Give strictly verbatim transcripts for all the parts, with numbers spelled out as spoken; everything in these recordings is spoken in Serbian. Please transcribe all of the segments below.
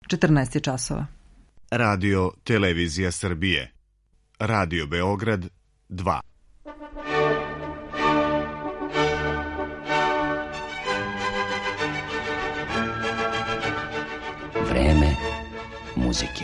četrnaest je časova. Radio Televizija Srbije. Radio Beograd dva. Vreme muzike.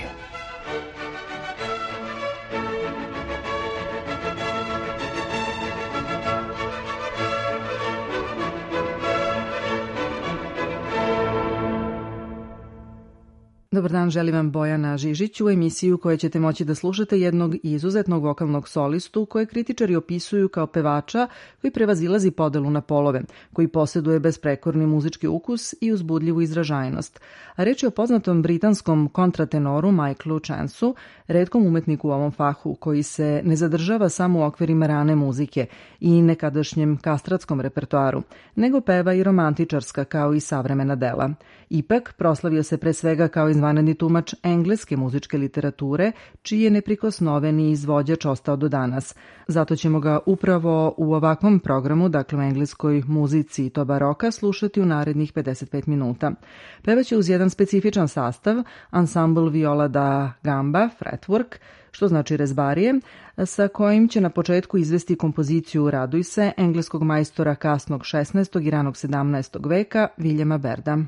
Dobar dan, želim vam Bojana Žižić u emisiju koju ćete moći da slušate jednog izuzetnog vokalnog solistu koje kritičari opisuju kao pevača koji prevazilazi podelu na polove, koji posjeduje besprekorni muzički ukus i uzbudljivu izražajnost. A reč je o poznatom britanskom kontratenoru Michaelu Chanceu, retkom umetniku u ovom fahu koji se ne zadržava samo u okvirima rane muzike i nekadašnjem kastratskom repertoaru, nego peva i romantičarska kao i savremena dela. Ipak, proslavio se pre svega kao izvanredni tumač engleske muzičke literature, čiji je neprikosnoveni izvođač ostao do danas. Zato ćemo ga upravo u ovakvom programu, dakle u engleskoj muzici to baroka, slušati u narednih pedeset pet minuta. Pevaće uz jedan specifičan sastav, ansambl viola da gamba, fretwork, što znači rezbarije, sa kojim će na početku izvesti kompoziciju Raduj se engleskog majstora kasnog šesnaestog i ranog sedamnaestog veka Viljama Berda.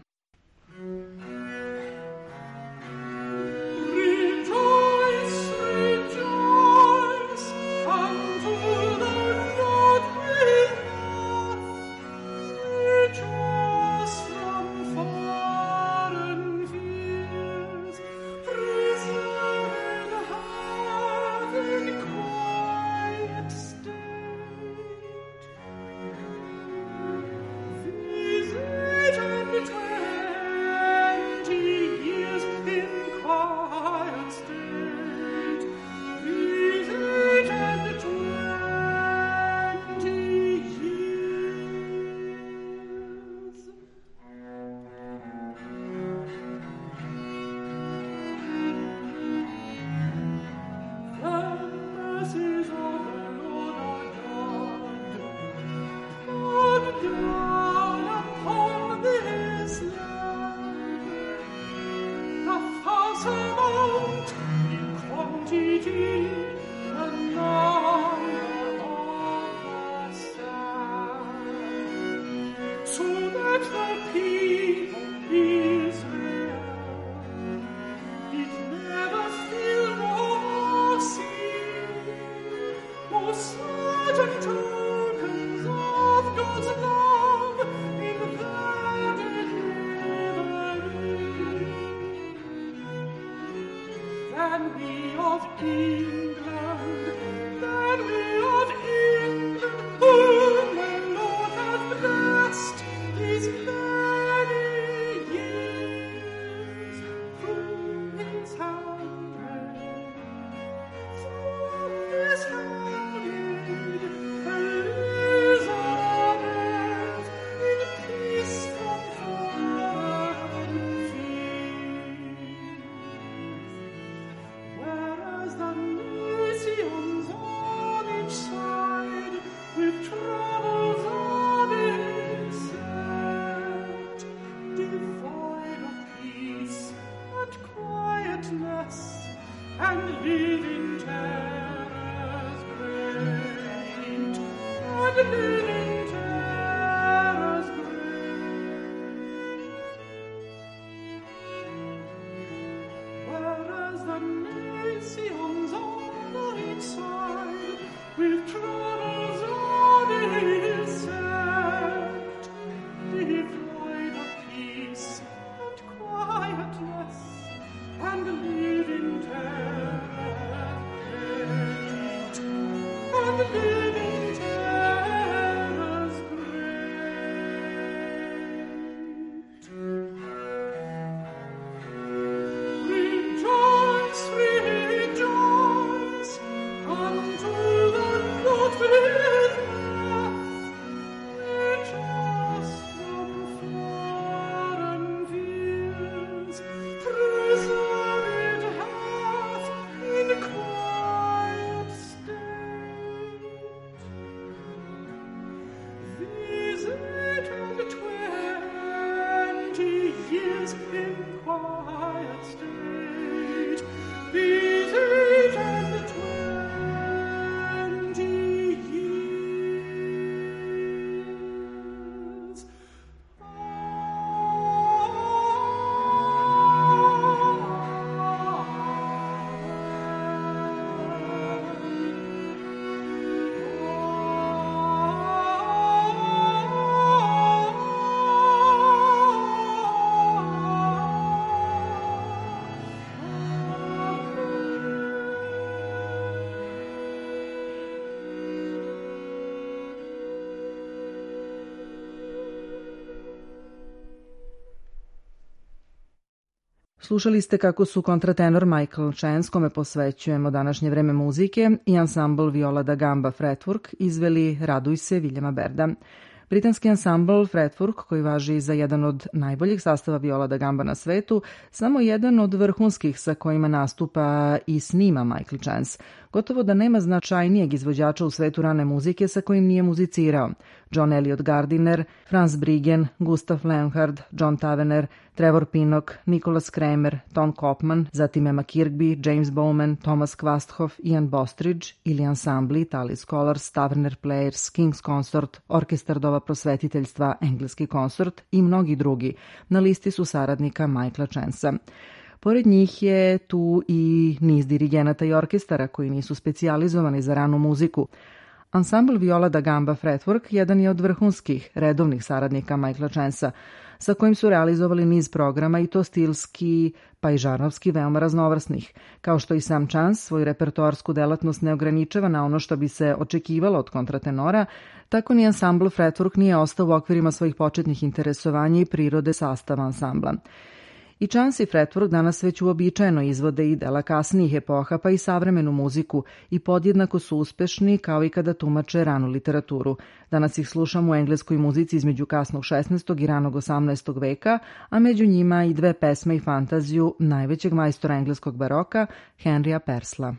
Slušali ste kako su kontratenor Michael Chance, kome posvećujemo današnje vreme muzike, i ansambl Viola da Gamba Fretwork izveli Raduj se Viljama Berda. Britanski ansambl Fretwork, koji važi za jedan od najboljih sastava viola da gamba na svetu, samo jedan od vrhunskih sa kojima nastupa i snima Michael Chance. Gotovo da nema značajnijeg izvođača u svetu rane muzike sa kojim nije muzicirao. John Eliot Gardiner, Franz Briggen, Gustav Leonhard, John Tavener, Trevor Pinnock, Nicholas Kramer, Tom Kopman, zatim Emma Kirkby, James Bowman, Thomas Kvasthoff, Ian Bostridge ili ansambli Tali Scholars, Taverner Players, King's Consort, Orkestar Dova prosvetiteljstva, Engleski konsort i mnogi drugi. Na listi su saradnika Michaela Chancea. Pored njih je tu i niz dirigenata i orkestara koji nisu specijalizovani za ranu muziku. Ansambl Viola da Gamba Fretwork jedan je od vrhunskih redovnih saradnika Michaela Chancea, sa kojim su realizovali niz programa i to stilski pa i žarnovski veoma raznovrsnih. Kao što i sam Chance svoju repertoarsku delatnost ne ograničava na ono što bi se očekivalo od kontratenora, tako ni ansambl Fretwork nije ostao u okvirima svojih početnih interesovanja i prirode sastava ansambla. I Chance i Fretwork danas već uobičajeno izvode i dela kasnijih epoha, pa i savremenu muziku, i podjednako su uspešni kao i kada tumače ranu literaturu. Danas ih slušamo u engleskoj muzici između kasnog šesnaestog i ranog osamnaestog veka, a među njima i dve pesme i fantaziju najvećeg majstora engleskog baroka, Henrya Purcella.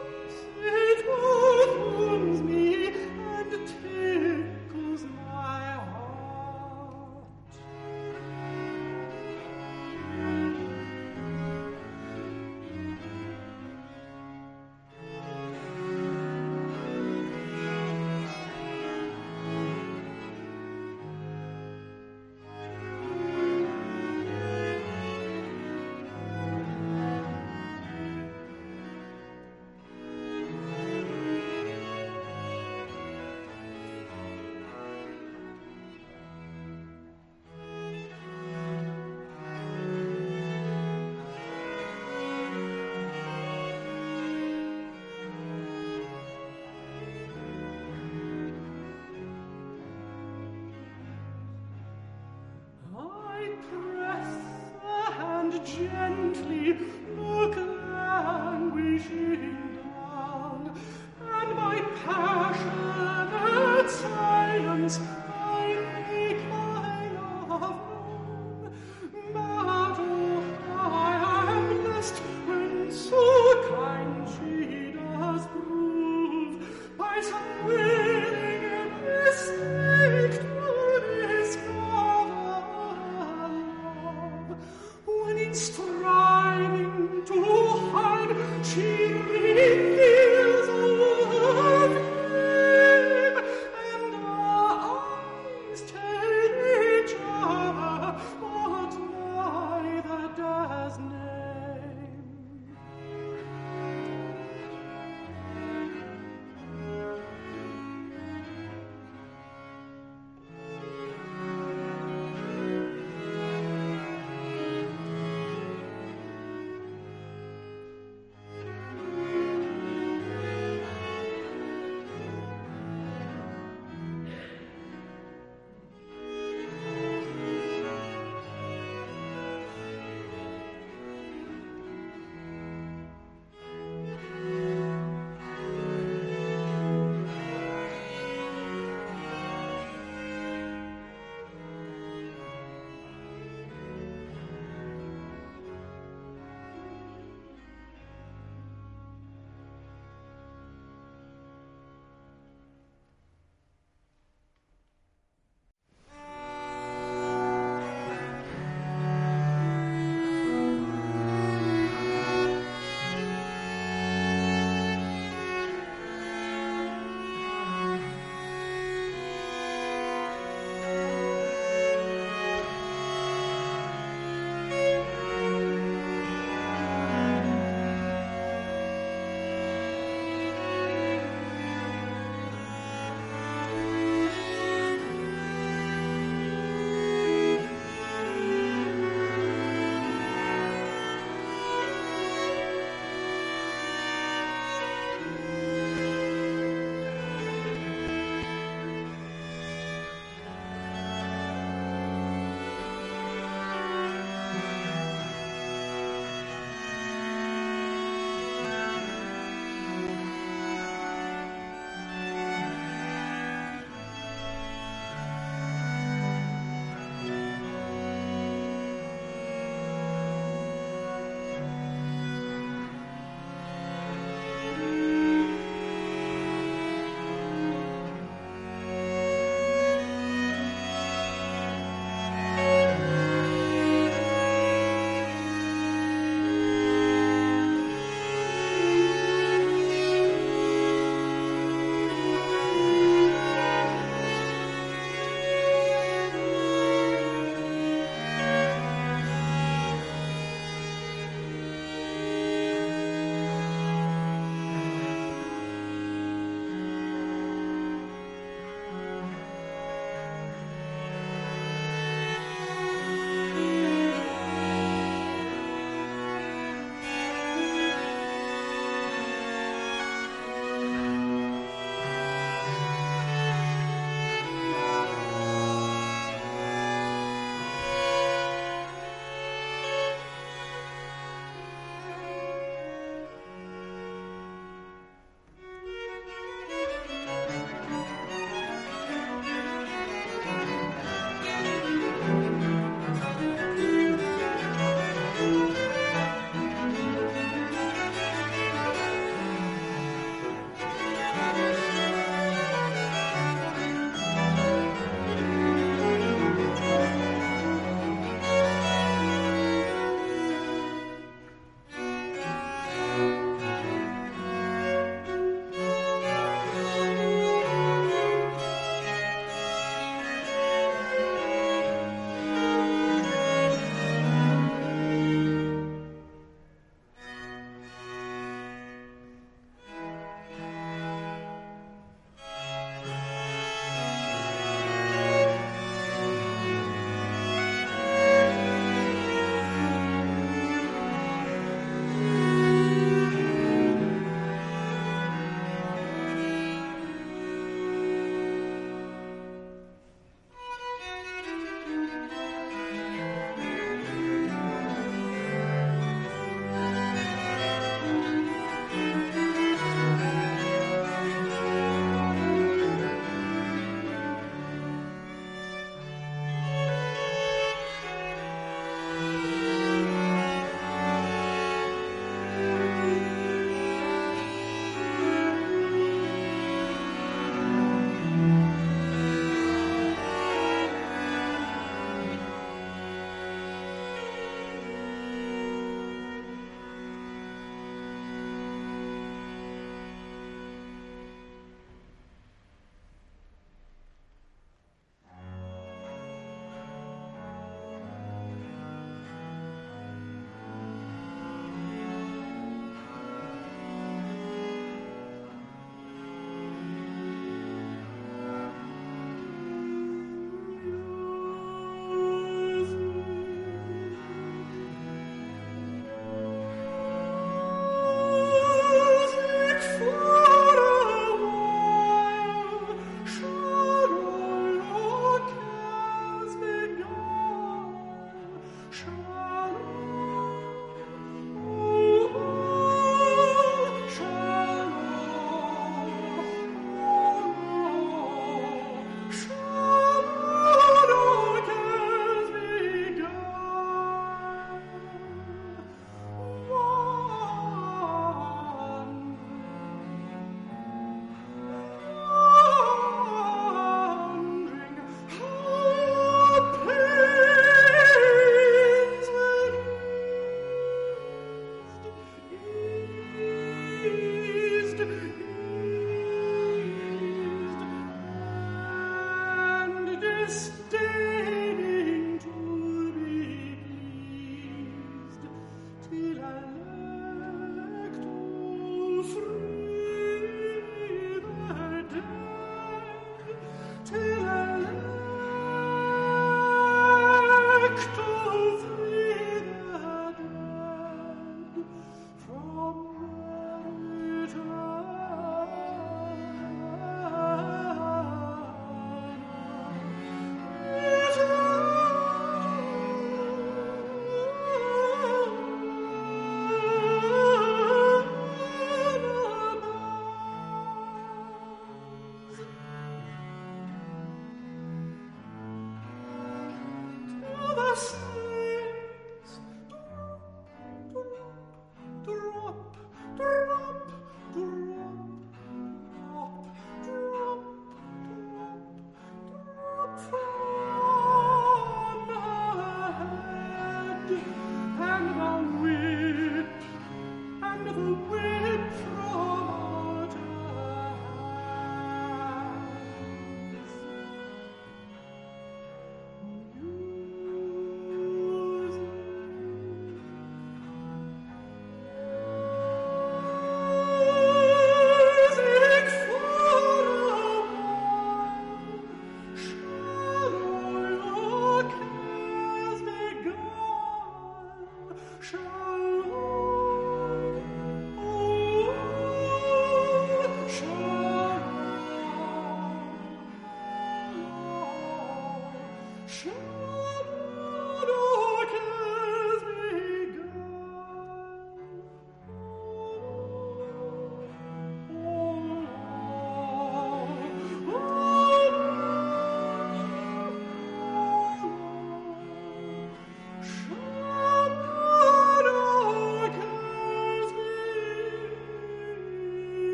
My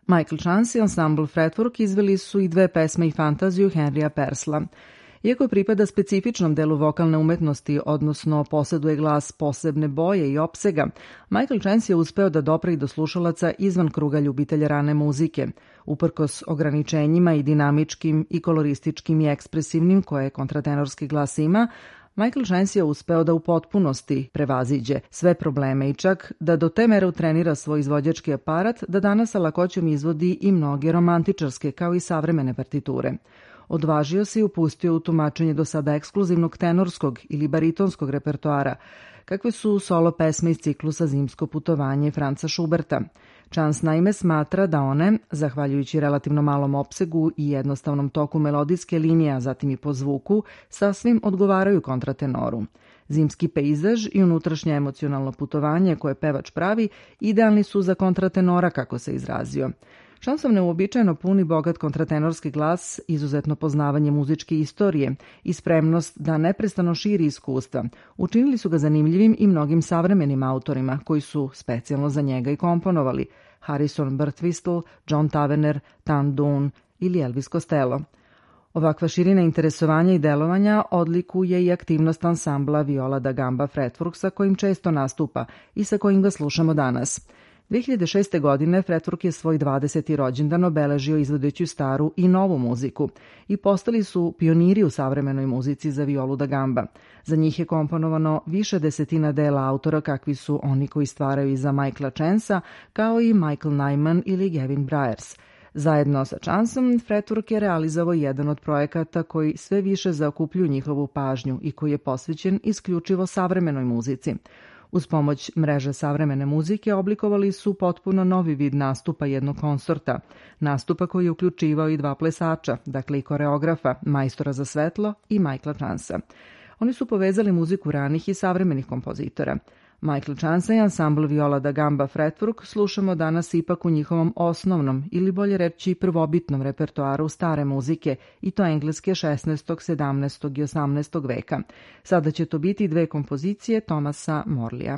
Michael Chance i ansambl Fretwork izveli su i dve pesme i fantaziju Henrya Purcella. Iako pripada specifičnom delu vokalne umetnosti, odnosno posjeduje glas posebne boje i opsega, Michael Chance je uspeo da dopre i do slušalaca izvan kruga ljubitelja rane muzike. Uprkos ograničenjima i dinamičkim i kolorističkim i ekspresivnim koje kontratenorski glas ima, Michael Chance je uspeo da u potpunosti prevaziđe sve probleme i čak da do te mere utrenira svoj izvođački aparat da danas sa lakoćom izvodi i mnoge romantičarske kao i savremene partiture. Odvažio se i upustio u tumačenje do sada ekskluzivnog tenorskog ili baritonskog repertoara, kakve su solo pesme iz ciklusa Zimsko putovanje Franca Schuberta. Chance naime smatra da one, zahvaljujući relativno malom opsegu i jednostavnom toku melodijske linije, a zatim i po zvuku, sasvim odgovaraju kontratenoru. Zimski pejzaž i unutrašnje emocionalno putovanje koje pevač pravi idealni su za kontratenora, kako se izrazio. Chanceov neuobičajeno puni bogat kontratenorski glas, izuzetno poznavanje muzičke istorije i spremnost da neprestano širi iskustva učinili su ga zanimljivim i mnogim savremenim autorima koji su specijalno za njega i komponovali: Harrison Birtwistle, John Tavener, Tan Dunn ili Elvis Costello. Ovakva širina interesovanja i delovanja odlikuje i aktivnost ansambla Viola da Gamba Fretwork sa kojim često nastupa i sa kojim ga slušamo danas. dve hiljade šeste. godine Fretwork je svoj dvadeseti rođendan obeležio izvodeći staru i novu muziku i postali su pioniri u savremenoj muzici za violu da gamba. Za njih je komponovano više desetina dela autora kakvi su oni koji stvaraju iza Michaela Chancea, kao i Michael Nyman ili Gavin Bryars. Zajedno sa Chanceom, Fretwork je realizovao jedan od projekata koji sve više zaokupljuju njihovu pažnju i koji je posvećen isključivo savremenoj muzici. Uz pomoć mreže savremene muzike oblikovali su potpuno novi vid nastupa jednog konsorta, nastupa koji je uključivao i dva plesača, dakle i koreografa, majstora za svetlo i Michaela Chancea. Oni su povezali muziku ranih i savremenih kompozitora. Michael Chance i ansambl Viola da Gamba Fretwork slušamo danas ipak u njihovom osnovnom ili bolje reći prvobitnom repertoaru stare muzike, i to engleske šesnaestog, sedamnaestog i osamnaestog veka. Sada će to biti dve kompozicije Thomasa Morleya.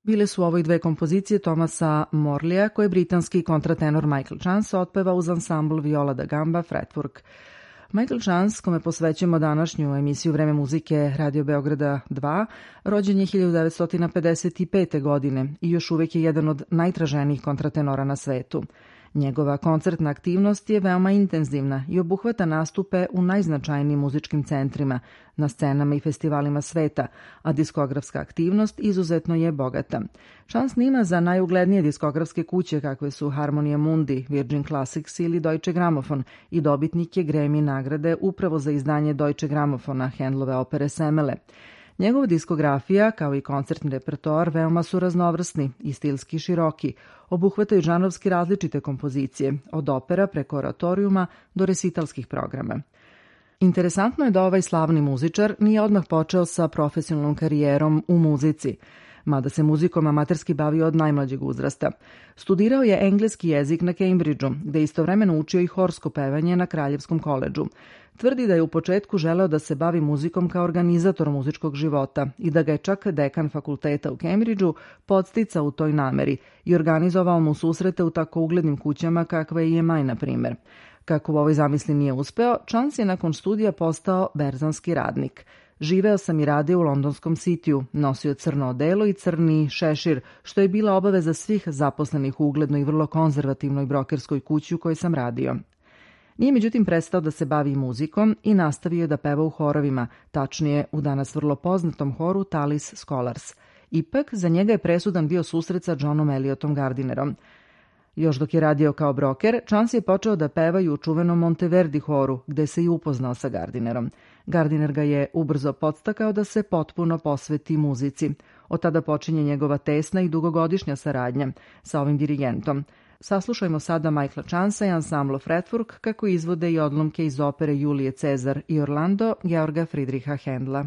Bile su ovo i dve kompozicije Thomasa Morleya, koje je britanski kontratenor Michael Chance otpeva uz ansambl Viola da Gamba Fretwork. Michael Chance, kome posvećujemo današnju emisiju Vreme muzike Radio Beograda dva, rođen je hiljadu devetsto pedeset pete. godine i još uvek je jedan od najtraženijih kontratenora na svetu. Njegova koncertna aktivnost je veoma intenzivna i obuhvata nastupe u najznačajnijim muzičkim centrima, na scenama i festivalima sveta, a diskografska aktivnost izuzetno je bogata. Chance snima za najuglednije diskografske kuće kakve su Harmonia Mundi, Virgin Classics ili Deutsche Grammophon i dobitnik je Grammy nagrade upravo za izdanje Deutsche Grammofona, Handelove opere Semele. Njegova diskografija, kao i koncertni repertoar, veoma su raznovrsni i stilski široki, obuhvataju žanrovski različite kompozicije, od opera preko oratorijuma do resitalskih programa. Interesantno je da ovaj slavni muzičar nije odmah počeo sa profesionalnom karijerom u muzici, mada se muzikom amaterski bavio od najmlađeg uzrasta. Studirao je engleski jezik na Cambridgeu, gde je istovremeno učio i horsko pevanje na Kraljevskom koledžu. Tvrdi da je u početku želeo da se bavi muzikom kao organizator muzičkog života i da ga je čak dekan fakulteta u Cambridgeu podsticao u toj nameri i organizovao mu susrete u tako uglednim kućama kakva je E M I, na primer. Kako u ovoj zamisli nije uspeo, Chance je nakon studija postao berzanski radnik. Živeo sam i radio u londonskom Cityu, nosio crno odelo i crni šešir, što je bila obaveza svih zaposlenih u uglednoj i vrlo konzervativnoj brokerskoj kući u kojoj sam radio. Nije međutim prestao da se bavi muzikom i nastavio da peva u horovima, tačnije u danas vrlo poznatom horu Tallis Scholars. Ipak, za njega je presudan bio susret sa Johnom Eliotom Gardinerom. Još dok je radio kao broker, Chance je počeo da peva i u čuvenom Monteverdi horu, gde se i upoznao sa Gardinerom. Gardiner ga je ubrzo podstakao da se potpuno posveti muzici. Od tada počinje njegova tesna i dugogodišnja saradnja sa ovim dirigentom. Saslušajmo sada Michaela Chancea i ansambla Fretwork kako izvode i odlomke iz opere Julije Cezar i Orlando Georga Friedricha Händela.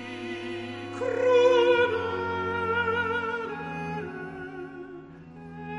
Credere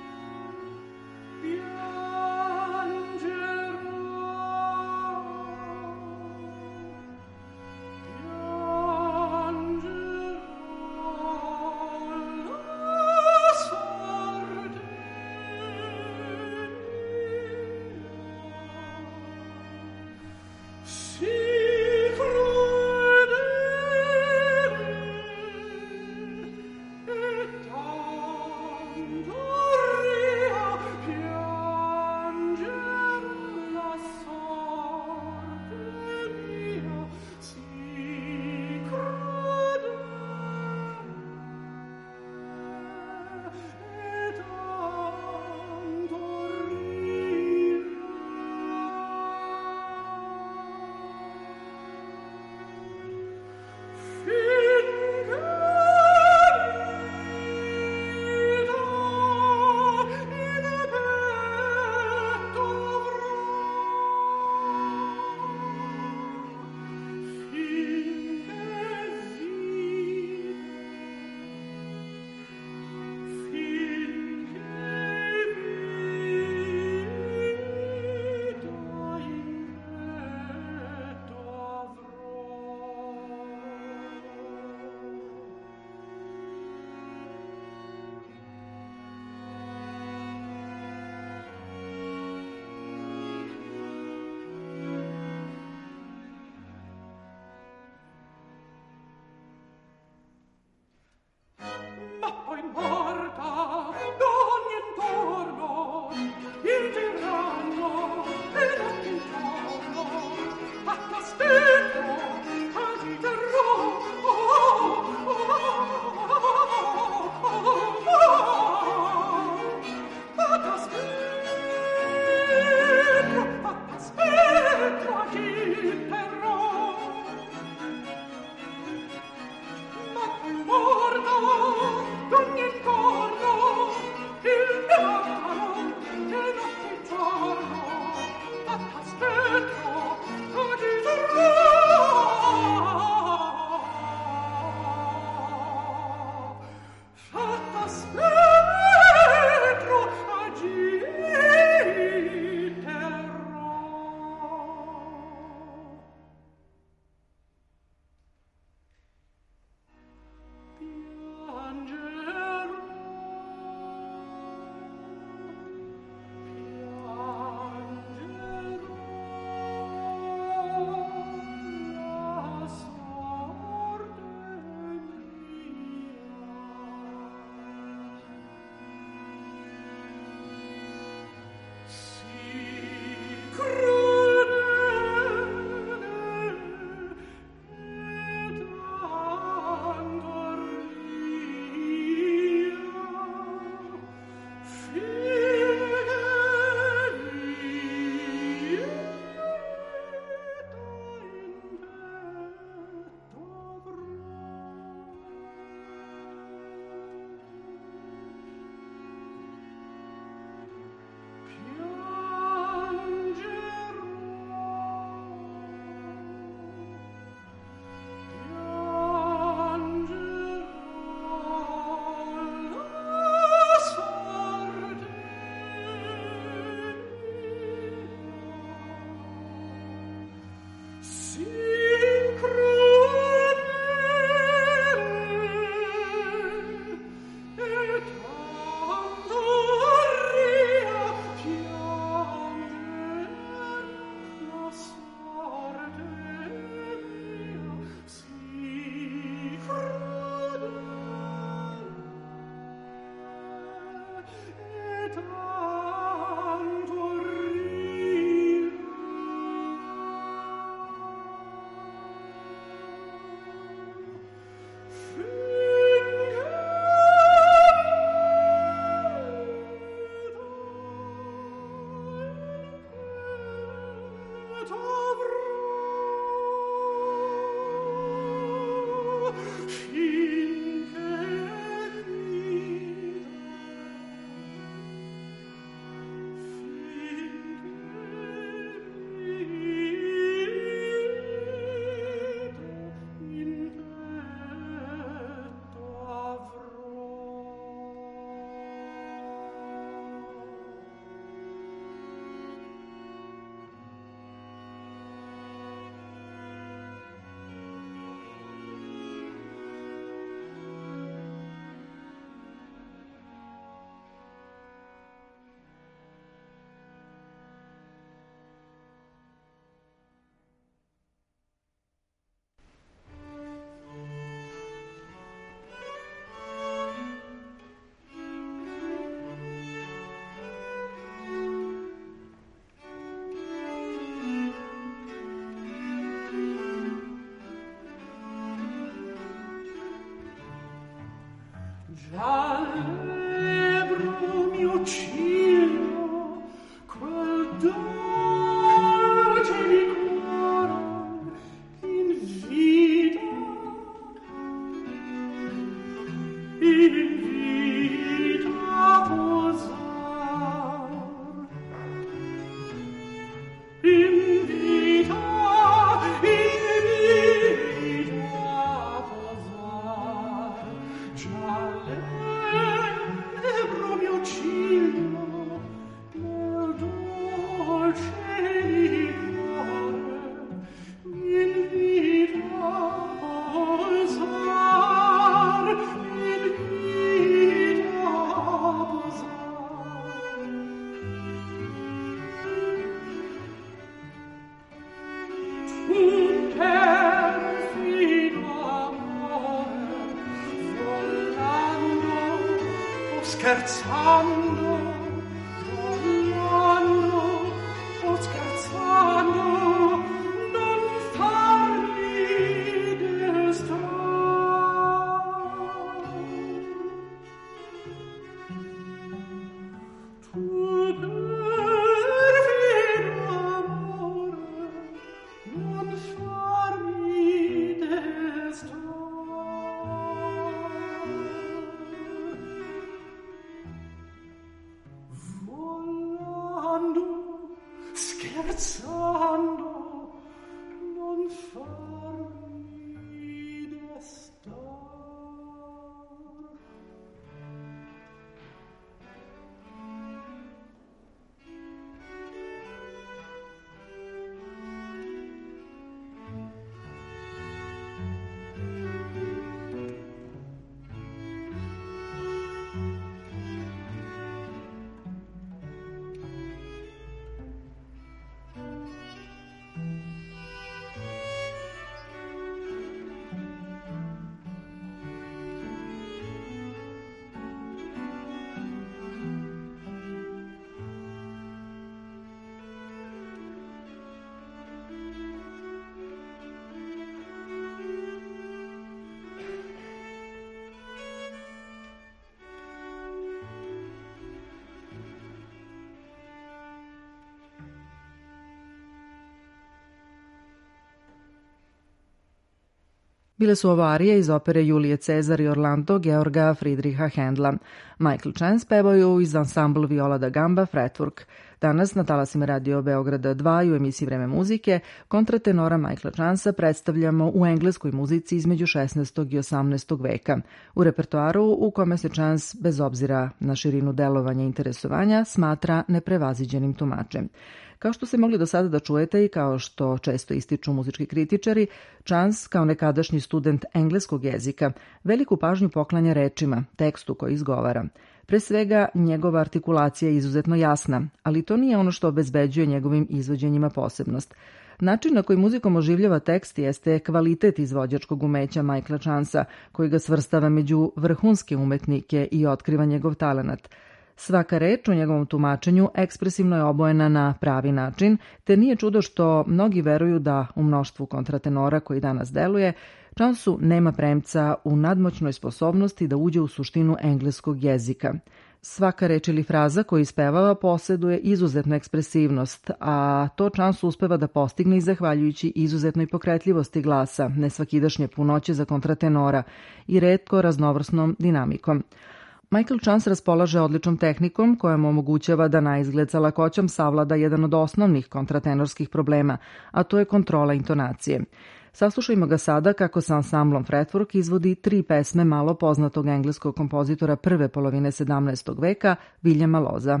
Bile su ovo arije iz opere Julije Cezar i Orlando Georga Friedricha Händla. Michael Chance pevaju iz ansambl Viola da Gamba Fretwork. Danas na talasima Radio Beograda dva i u emisiji Vreme muzike kontratenora Michaela Chancea predstavljamo u engleskoj muzici između šesnaestog i osamnaestog veka. U repertoaru u kome se Chance, bez obzira na širinu delovanja i interesovanja, smatra neprevaziđenim tumačem. Kao što ste mogli do sada da čujete i kao što često ističu muzički kritičari, Chance, kao nekadašnji student engleskog jezika, veliku pažnju poklanja rečima, tekstu koji izgovara. Pre svega, njegova artikulacija je izuzetno jasna, ali to nije ono što obezbeđuje njegovim izvođenjima posebnost. Način na koji muzikom oživljava tekst jeste kvalitet izvođačkog umeća Michaela Chancea, koji ga svrstava među vrhunske umetnike i otkriva njegov talenat. Svaka reč u njegovom tumačenju ekspresivno je obojena na pravi način, te nije čudo što mnogi veruju da u mnoštvu kontratenora koji danas deluje, Chanceu nema premca u nadmoćnoj sposobnosti da uđe u suštinu engleskog jezika. Svaka reč ili fraza koju ispevava posjeduje izuzetnu ekspresivnost, a to Chanceu uspeva da postigne i zahvaljujući izuzetnoj pokretljivosti glasa, nesvakidašnje punoće za kontratenora i retko raznovrsnom dinamikom. Michael Chance raspolaže odličnom tehnikom koja mu omogućava da na izgled sa lakoćom savlada jedan od osnovnih kontratenorskih problema, a to je kontrola intonacije. Saslušajmo ga sada kako sa ansamblom Fretwork izvodi tri pesme malo poznatog engleskog kompozitora prve polovine sedamnaestog veka, Williama Lawsa.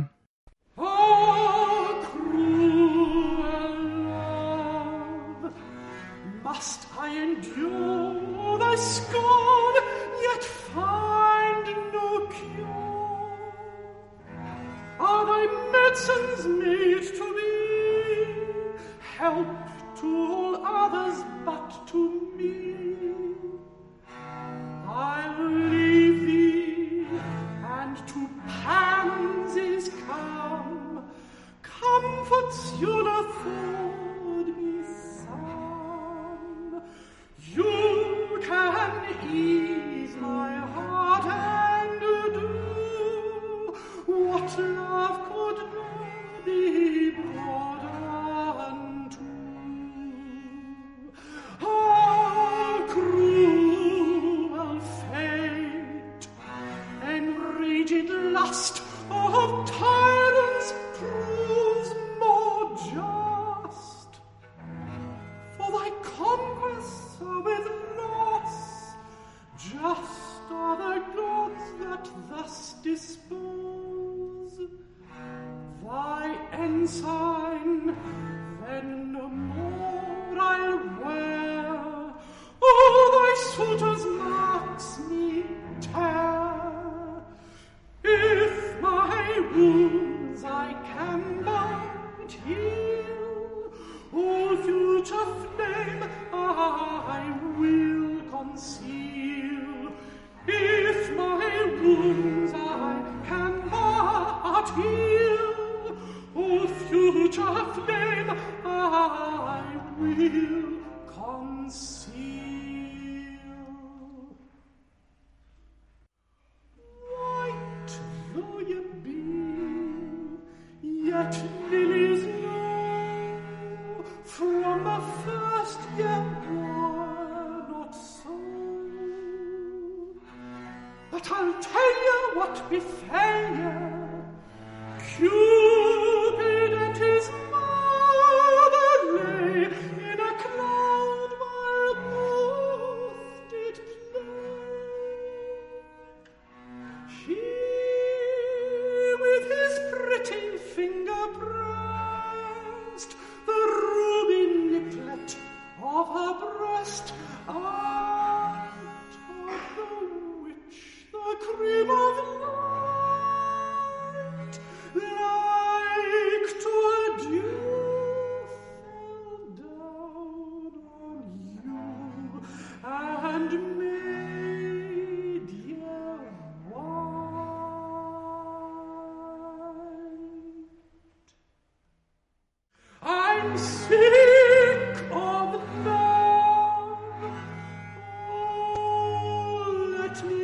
Medicines made to thee, help to all others but to me. I'll leave thee, and to pansies come, comforts you'll afford me some. You can ease my heart and unlimited lust of tyrants proves more just. For thy conquests are with loss, just are the gods that thus dispose. Thy ensign then no more I'll wear, all thy suitors' marks me tear. If my wounds I can but heal, all future flame I will conceal. If my wounds I can but heal, all future flame I will conceal. White though ye be, yet lilies know, from the first ye were not so. But I'll tell ye what befell ye. Cupid and his mother lay in a cloud while both did play. He with his pretty finger pressed the ruby niplet of her breast, out of the which the cream of light, like to a dew, fell down on you and made ye white. I'm sick of love. Oh, let me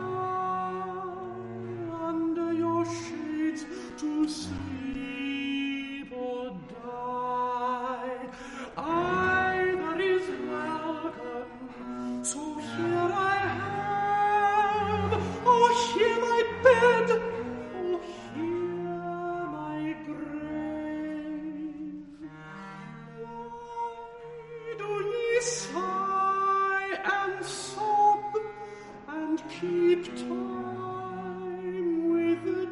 lie under your shades to sleep or die. Either is welcome, so here I have, or here my bed, or here my grave. Why do ye sigh and sob and keep time with the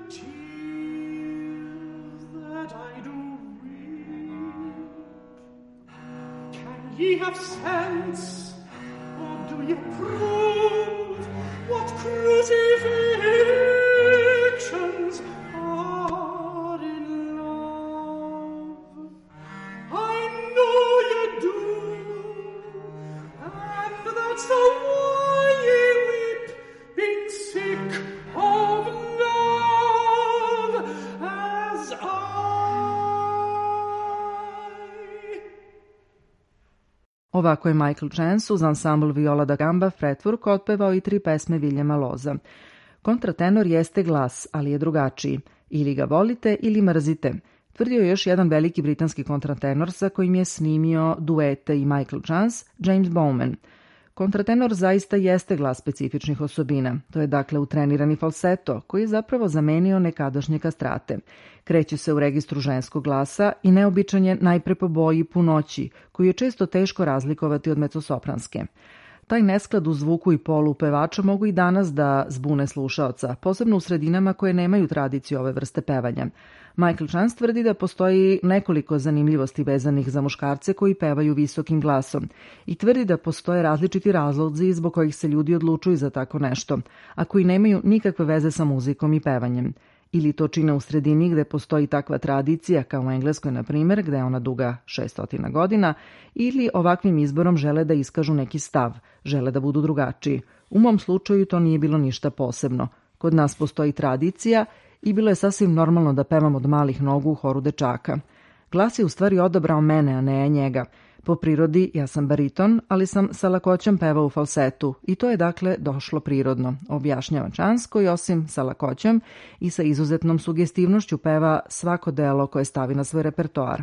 tears that I do weep? Can ye have sense, or do ye prove what crucifixions are in love? I know ye do, and that's the why ye weep, being sick of love as I. Ovako je Michael Chance uz ansambl Viola da Gamba Fretwork otpevao i tri pesme Viljama Loza. Kontratenor jeste glas, ali je drugačiji. Ili ga volite ili mrzite. Tvrdio je još jedan veliki britanski kontratenor sa kojim je snimio duete i Michael Chance, James Bowman. Kontratenor zaista jeste glas specifičnih osobina. To je dakle utrenirani falseto, koji je zapravo zamenio nekadašnje kastrate. Kreće se u registru ženskog glasa i neobičan je najpre po boji punoći, koju je često teško razlikovati od mecosopranske. Taj nesklad u zvuku i polu pevača mogu i danas da zbune slušaoca, posebno u sredinama koje nemaju tradiciju ove vrste pevanja. Michael Chance tvrdi da postoji nekoliko zanimljivosti vezanih za muškarce koji pevaju visokim glasom i tvrdi da postoje različiti razlozi zbog kojih se ljudi odlučuju za tako nešto, a koji nemaju nikakve veze sa muzikom i pevanjem. Ili to čine u sredini gde postoji takva tradicija, kao u Engleskoj, na primjer, gde je ona duga šesnaest godina, ili ovakvim izborom žele da iskažu neki stav, žele da budu drugačiji. U mom slučaju to nije bilo ništa posebno. Kod nas postoji tradicija i bilo je sasvim normalno da pevam od malih nogu u horu dečaka. Glas je u stvari odabrao mene, a ne njega. Po prirodi ja sam bariton, ali sam sa lakoćom pevao u falsetu i to je dakle došlo prirodno, objašnjava Chance, koji osim sa lakoćom i sa izuzetnom sugestivnošću peva svako delo koje stavi na svoj repertoar.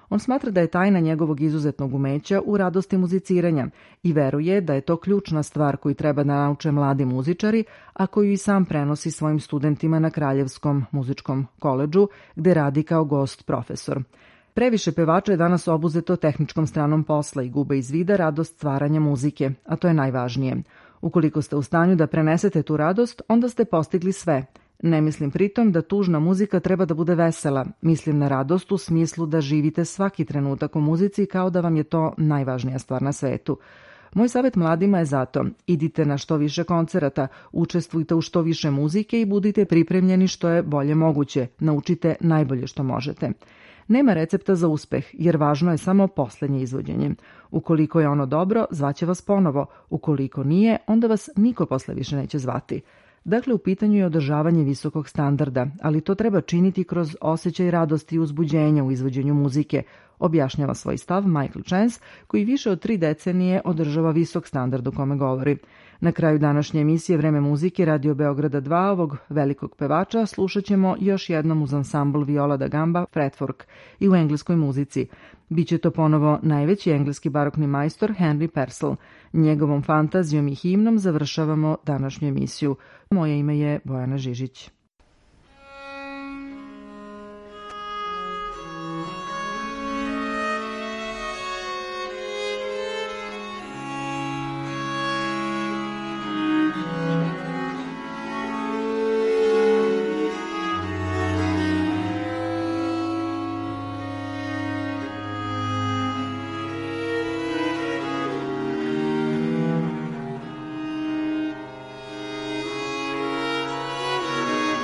On smatra da je tajna njegovog izuzetnog umeća u radosti muziciranja i veruje da je to ključna stvar koju treba da nauče mladi muzičari, a koju i sam prenosi svojim studentima na Kraljevskom muzičkom koledžu, gde radi kao gost profesor. Previše pevača je danas obuzeto tehničkom stranom posla i gube iz vida radost stvaranja muzike, a to je najvažnije. Ukoliko ste u stanju da prenesete tu radost, onda ste postigli sve. Ne mislim pritom da tužna muzika treba da bude vesela. Mislim na radost u smislu da živite svaki trenutak u muzici kao da vam je to najvažnija stvar na svetu. Moj savjet mladima je zato: idite na što više koncerata, učestvujte u što više muzike i budite pripremljeni što je bolje moguće. Naučite najbolje što možete. Nema recepta za uspeh, jer važno je samo poslednje izvođenje. Ukoliko je ono dobro, zvaće vas ponovo. Ukoliko nije, onda vas niko posle više neće zvati. Dakle, u pitanju je održavanje visokog standarda, ali to treba činiti kroz osjećaj radosti i uzbuđenja u izvođenju muzike, objašnjava svoj stav Michael Chance, koji više od tri decenije održava visok standard o kome govori. Na kraju današnje emisije Vreme muzike Radio Beograda dva, ovog velikog pevača, slušat ćemo još jednom uz ansambl Viola da Gamba Fretwork i u engleskoj muzici. Biće to ponovo najveći engleski barokni majstor Henry Purcell. Njegovom fantazijom i himnom završavamo današnju emisiju. Moje ime je Bojana Žižić. Thank you.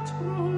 true.